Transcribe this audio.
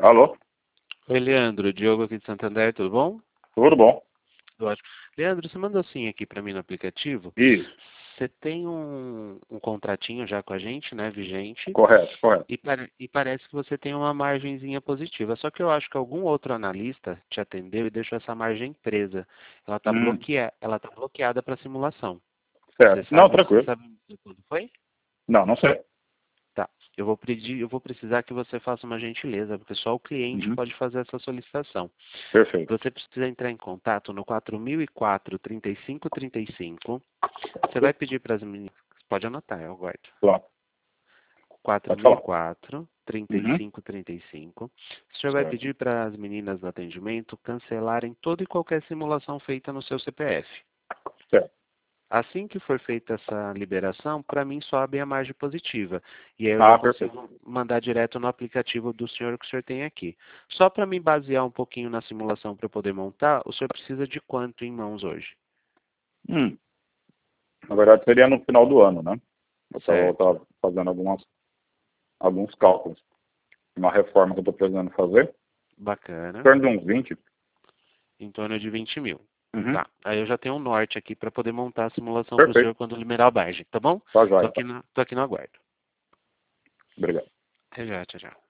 Alô? Oi, Leandro. Diogo aqui de Santander, tudo bom? Tudo bom? Ótimo. Leandro, você mandou sim aqui para mim no aplicativo. Isso, Você tem um contratinho já com a gente, né, vigente, correto, correto. e parece que você tem uma margenzinha positiva. Só que eu acho que algum outro analista te atendeu e deixou essa margem presa. Hum, Ela tá bloqueada para simulação. certo. Não, Você tranquilo. sabe dizer quando foi? Não, não sei. Tá. Eu vou precisar que você faça uma gentileza, porque só o cliente Uhum, pode fazer essa solicitação. perfeito. Você precisa entrar em contato no 4004 3535. Você vai pedir para as meninas. Pode anotar, eu aguardo. Claro, pode falar. 4004 Uhum, 3535. O senhor vai certo, pedir para as meninas do atendimento cancelarem toda e qualquer simulação feita no seu CPF. certo. Assim que for feita essa liberação, para mim sobe a margem positiva. E aí eu já Ah, perfeito. consigo mandar direto no aplicativo do senhor que o senhor tem aqui. Só para me basear um pouquinho na simulação para eu poder montar, o senhor precisa de quanto em mãos hoje? Na verdade, seria no final do ano, né? Eu Certo. estava fazendo alguns cálculos. Uma reforma que eu estou precisando fazer. Em Bacana. torno de uns 20. Em torno de 20 mil. Uhum, Tá. Aí eu já tenho um norte aqui para poder montar a simulação para o senhor perfeito. quando liberar a margem, tá bom? Tá joia, então. Tô aqui no aguardo. Obrigado. Até já, tchau, tchau.